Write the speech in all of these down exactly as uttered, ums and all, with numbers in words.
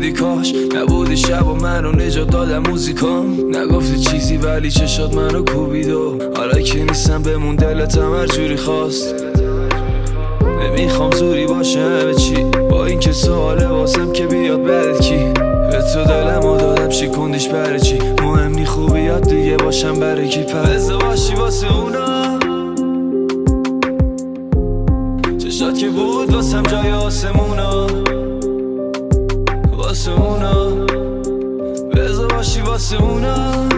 نبودی کاش نبودی شب و منو نجات دادم موزیکام. نگفتی چیزی ولی چشات منو کوبید و حالا که نیستم بمون دلتم هر جوری خواست. نمیخوام زوری باشه همه چی با این که سواله واسم که بیاد بعد کی. به تو دلمو دادم شکوندیش برای چی؟ مهم نی خوبیات دیگه باشم برای کی؟ پس باشی واسه اونا چشات که بود واسم جای آسمونا. واسه اونا بذار باشی واسه اونا.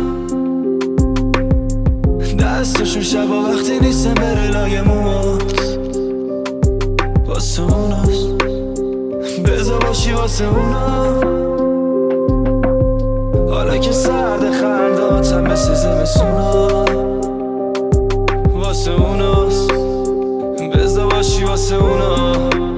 دستشون شبا وقتی نیستم بره لای موات. واسه اوناست بذار باشی واسه اونا. حالا که سرد خنداتم مثل زمستونا. واسه اوناست بذار باشی واسه اونا.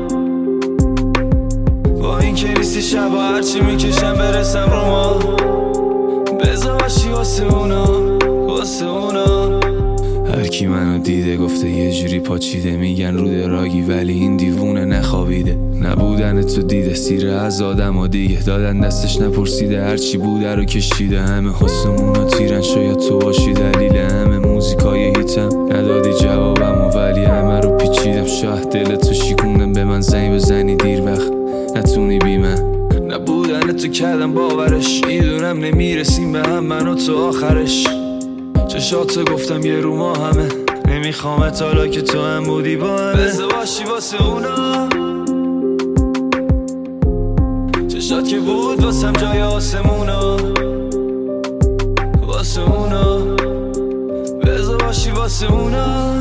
با این که نیستی شبا هرچی میکشم برسم رو ما. بذار باشی واسه اونا واسه اونا. هر کی منو دیده گفته یه جوری پاچیده. میگن رو دراگی ولی این دیوونه نخوابیده. نبودن تو دیده سیره از آدم و دیگه دادن دستش نپرسیده. هرچی بوده رو کشیده. همه حسمونا تیرن شاید تو باشی دلیل همه موزیکای هیتم. ندادی جوابم و ولی همه رو پیچیدم. شاید دلتو شیکوندم به من زنگ بزنی دیر وقت نتونی بی من. نبودن تو کردم باورش. میدونم نمیرسیم به هم من و تو آخرش. چشاتو گفتم یه رو ما همه. نمیخوامت حالا که تو هم بودی با همه. بذار باشی واسه اونا چشات که بود واسم جای آسمونا. واسه اونا بذار باشی واسه اونا.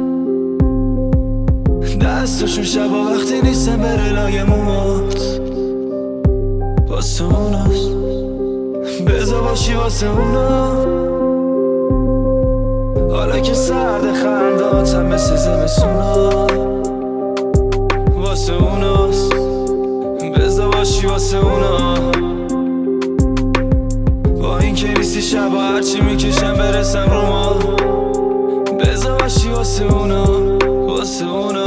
دستشون شبا وقتی نیستم بره لای موات. واسه اوناست بذار باشی واسه اونا. حالا که سرد خنداتم مثل زمستونا. واسه اوناست بذار باشی واسه اونا. با این که نیستی شبا هرچی میکشم برسم رو ما. بذار باشی واسه اونا واسه اونا.